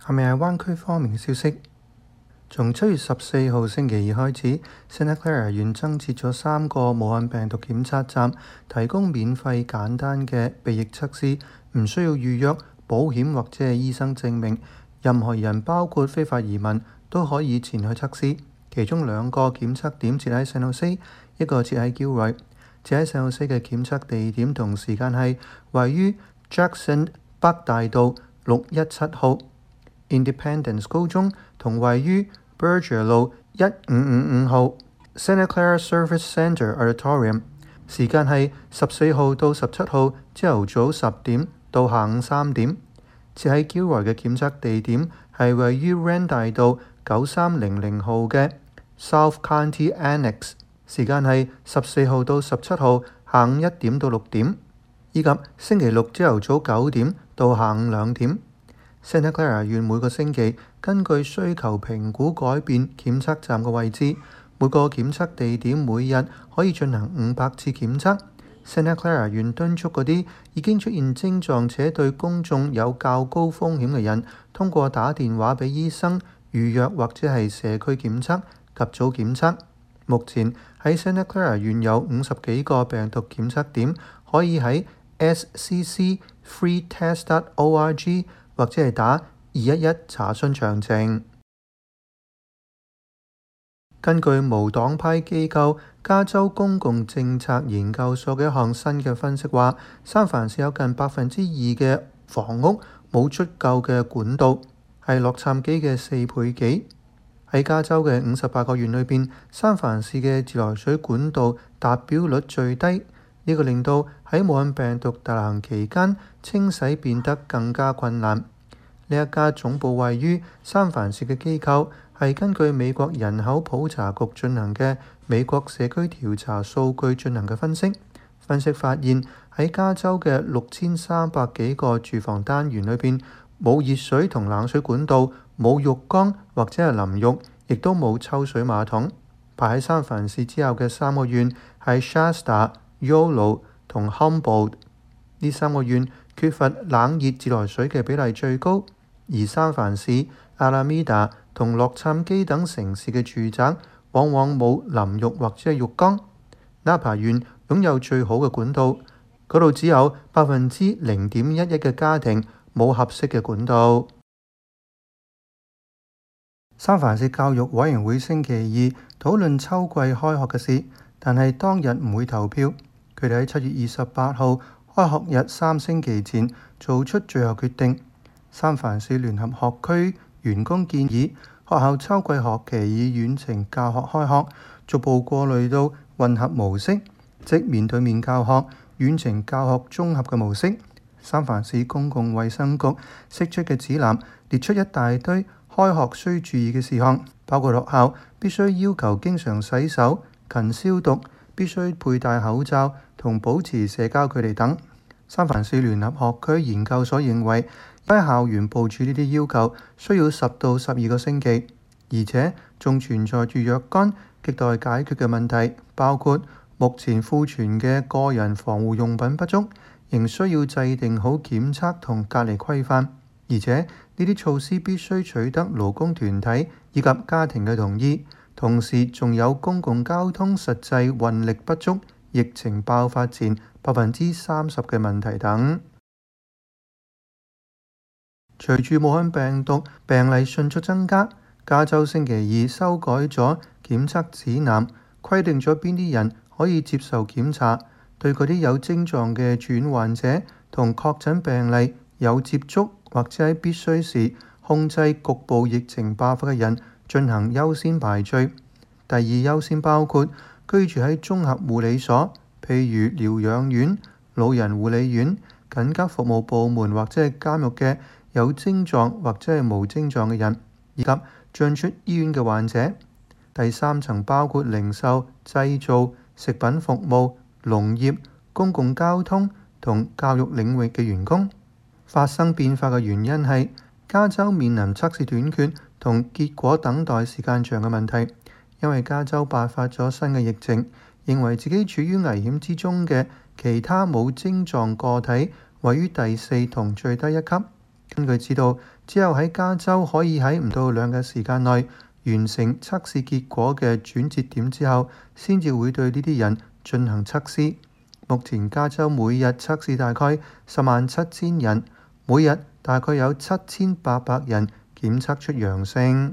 下面係灣區方面嘅消息。從7月14號星期二開始，Santa Clara 縣增設咗3個武漢病毒檢測站，提供免費簡單嘅鼻液測試，唔需要預約、保險或者係醫生證明。任何人包括非法移民都可以前去測試。其中2個檢測點設喺San Jose，一個設喺 Gilroy。設喺San Jose嘅檢測地點同時間係位於 Jackson 北大道617號，Independence 高中同位於 Berger 路1555號 Santa Clara Service Center Auditorium。時間係14號到17號朝頭早10點到下午3點。設喺 Gilroy 嘅檢測地點係位於 Rand 大道9300號嘅 South County Annex。時間係14號到17號下午1點到6點，以及星期六朝頭早9點到下午2點。Santa Clara 縣每個星期根據需求評估改變檢測站嘅位置，每個檢測地點每日可以進行500次檢測。Santa Clara 縣敦促嗰啲已經出現症狀且對公眾有較高風險嘅人，通過打電話俾醫生預約或者係社區檢測及早檢測。目前喺 Santa Clara 縣有50幾個病毒檢測點，可以喺 SCCFreeTest.org 或者係打211查詢詳情。根據無黨派機構加州公共政策研究所嘅一項新嘅分析話，三藩市有近2%嘅房屋冇足夠嘅管道，係洛杉磯嘅4倍幾。喺加州嘅58個縣裏邊，三藩市嘅自來水管道達標率最低，呢個令到喺武漢病毒大流行期間清洗變得更加困難。呢一家總部位於三藩市嘅機構係根據美國人口普查局進行嘅美國社區調查數據進行嘅分析。分析發現喺加州嘅6300幾個住房單元裏邊，冇熱水同冷水管道，冇浴缸或者係淋浴，亦都冇抽水馬桶。排喺三藩市之後嘅3個縣係 Shasta、Yolo 同 Humboldt。呢3個縣缺乏冷熱自來水嘅比例最高，而三藩市、Alameda 同洛杉磯等城市嘅住宅往往冇淋浴或者係浴缸。Napa 縣擁有最好嘅管道，嗰度只有0.11%嘅家庭冇合適嘅管道。三藩市教育委員會星期2討論秋季開學嘅事，但係當日唔會投票。佢哋喺7月28號開學日3星期前做出最後決定。三藩市聯合學區員工建議學校秋季學期以遠程教學開學，逐步過濾到混合模式，即面對面教學、遠程教學綜合嘅模式。三藩市公共衛生局釋出嘅指南列出一大堆開學需注意嘅事項，包括學校必須要求經常洗手、勤消毒，必須佩戴口罩同保持社交距離等。三藩市聯合學區研究所認為，喺校園部署呢啲要求需要10到12個星期，而且仲存在住若干亟待解決嘅問題，包括目前庫存嘅個人防護用品不足，仍需要制定好檢測同隔離規範，而且呢啲措施必須取得勞工團體以及家庭嘅同意。同時仲有公共交通實際運力不足、疫情爆發前30%嘅問題等。隨住武漢病毒病例迅速增加，加州星期2修改咗檢測指南，規定咗邊啲人可以接受檢查，對嗰啲有症狀嘅住院患者同確診病例有接觸或者喺必須時控制局部疫情爆發嘅人進行優先排序。第二優先包括居住喺綜合護理所，譬如療養院、老人護理院、緊急服務部門或者係監獄嘅有症狀或者係無症狀嘅人，以及進出醫院嘅患者。第三層包括零售、製造、食品服務、農業、公共交通同教育領域嘅員工。發生變化嘅原因係加州面臨測試短缺同結果等待時間長嘅問題，因為加州爆發咗新嘅疫情，認為自己處於危險之中嘅其他冇症狀個體位於第4同最低1級。 根據指導，只有喺加州可以喺唔到2日時間內完成測試結果嘅轉折點之後，先至會對呢啲人進行測試。目前加州每日測試大概107,000人，每日大概有7,800人檢測出陽性。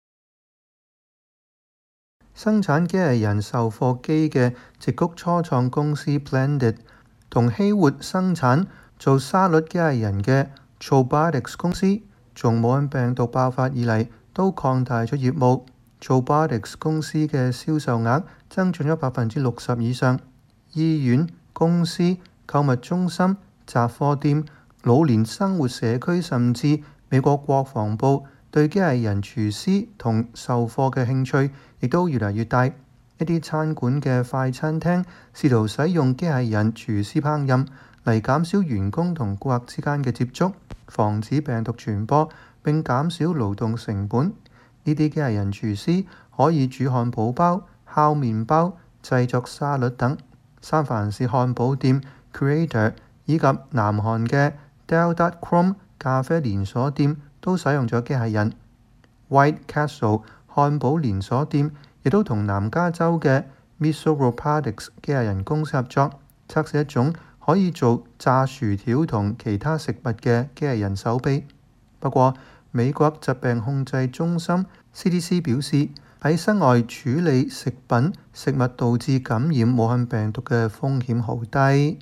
生產機械人售貨機嘅矽谷初創公司 Blended 同希活生產做沙律機械人嘅 Trobotics 公司，從武漢病毒爆發以嚟都擴大咗業務。Trobotics 公司嘅銷售額增長咗60%以上。醫院、公司、購物中心、雜貨店、老年生活社區，甚至美國國防部對機械人廚師同售貨嘅興趣亦都越嚟越大。一啲餐館嘅快餐廳試圖使用機械人廚師烹飪嚟減少員工同顧客之間嘅接觸，防止病毒傳播並減少勞動成本。呢啲機械人廚師可以煮漢堡包、烤麵包、製作沙律等。三藩市漢堡店 Creator 以及南韓嘅 Delta Chrome 咖啡連鎖店都使用咗機械人。White Castle 漢堡連鎖店亦都同南加州嘅 Miso Robotics 機械人公司合作，測試一種可以做炸薯條同其他食物嘅機械人手臂。不過，美國疾病控制中心 CDC 表示，喺室外處理食品食物導致感染武漢病毒嘅風險好低。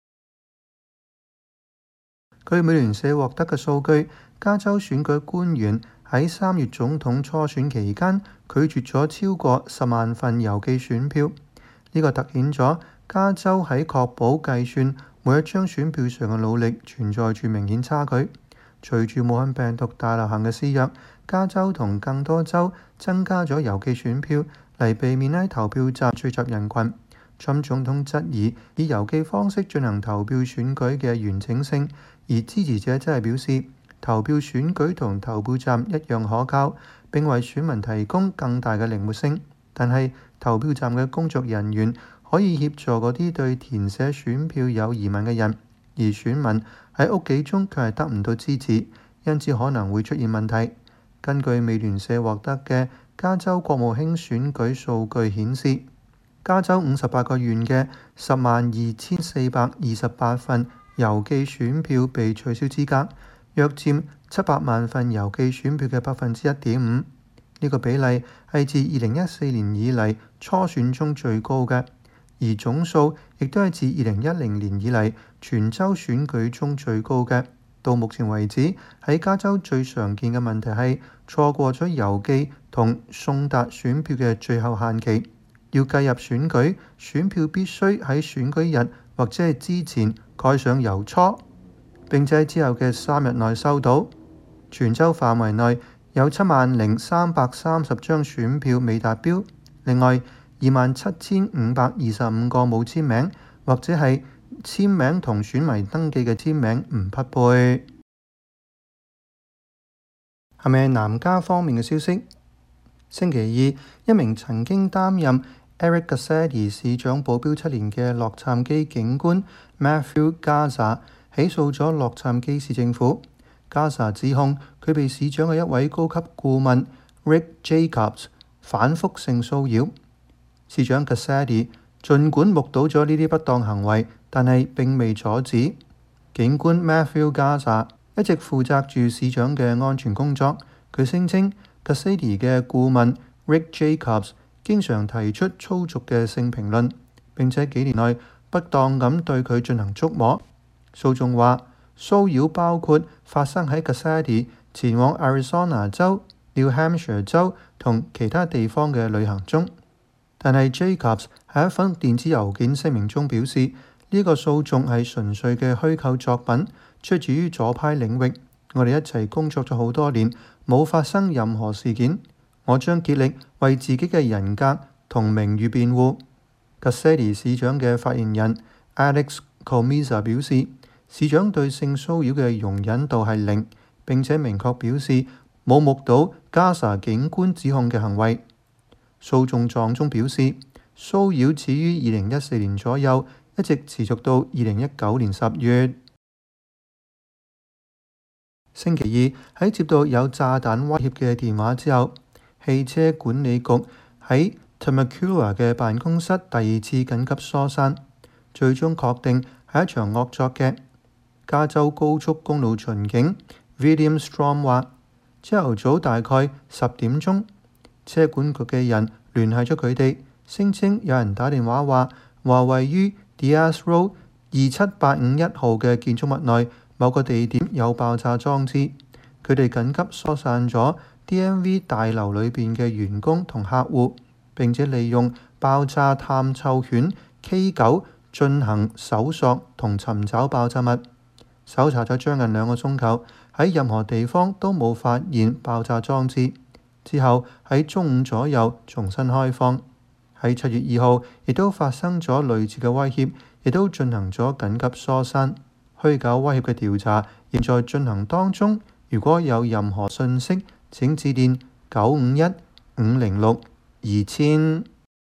據美聯社獲得嘅數據，加州選舉官員喺3月總統初選期間拒絕咗超過10萬份郵寄選票。呢個凸顯咗加州喺確保計算每一張選票上嘅努力存在住明顯差距。隨住武漢病毒大流行嘅肆虐，加州同更多州增加咗郵寄選票嚟避免喺投票站聚集人群。川普總統質疑以郵寄方式進行投票選舉嘅完整性，而支持者則係表示投票選舉同投票站一樣可靠，並為選民提供更大嘅靈活性。但係投票站嘅工作人員可以協助嗰啲對填寫選票有疑問嘅人，而選民喺屋企中卻係得唔到支持，因此可能會出現問題。根據美聯社獲得嘅加州國務卿選舉數據顯示，加州58個縣嘅102,428份郵寄選票被取消資格，約佔700萬份郵寄選票嘅1.5%。呢個比例係自2014年以嚟初選中最高嘅，而總數亦都係自2010年以嚟全州選舉中最高嘅。到目前為止，喺加州最常見嘅問題係錯過咗郵寄同送達選票嘅最後限期。要計入選舉，選票必須喺選舉日或者係之前蓋上郵戳，並且之後嘅3日內收到。全州範圍內有70,330張選票未達標，另外27,525個冇簽名，或者係簽名同選民登記嘅簽名唔匹配。係咪南加方面嘅消息？星期二，一名曾經擔任 Eric Garcetti 市長保鏢7年嘅洛杉磯警官 Matthew Garza 起訴咗洛杉磯市政府。Garza 指控佢被市長嘅一位高級顧問 Rick Jacobs 反覆性騷擾。市長 Garcetti 儘管目睹咗呢啲不當行為，但係並未阻止。警官 Matthew Garza 一直負責住市長嘅安全工作。佢聲稱 Garcetti 嘅顧問 Rick Jacobs 經常提出粗俗嘅性評論，並且幾年內不當咁對佢進行觸摸。訴訟話騷擾包括發生喺 Garcetti 前往 Arizona 州、New Hampshire 州同其他地方嘅旅行中。但係 Jacobs 喺一封電子郵件聲明中表示，呢個訴訟係純粹嘅虛構作品，出自於左派領域。我哋一齊工作咗好多年，冇發生任何事件。我將竭力為自己嘅人格同名譽辯護。Garcetti 市長嘅發言人 Alex Comiza 表示，市長對性騷擾嘅容忍度係0，並且明確表示冇目睹 Garza 警官指控嘅行為。訴訟狀中表示，騷擾始於2014年左右，一直持續到2019年10月。 星期二喺接到有炸彈威脅嘅電話之後，汽車管理局喺 Temecula 嘅辦公室第二次緊急疏散，最終確定係一場惡作劇。加州高速公路巡警 William Strom 話：朝頭早大概10點鐘，車管局嘅人聯繫咗佢哋，聲稱有人打電話話位於 Diaz Road 27851號嘅建築物內某個地點有爆炸裝置。佢哋緊急疏散咗 DMV 大樓裏邊嘅員工同客戶，並且利用爆炸探嗅犬 K9 進行搜索同尋找爆炸物。搜查咗將近2個鐘頭，喺任何地方都冇發現爆炸裝置。之後喺中午左右重新開放。喺7月2號，亦都發生咗類似嘅威脅，亦都進行咗緊急疏散。虛假威脅嘅調查現在進行當中。如果有任何訊息，請致電951-506-2000。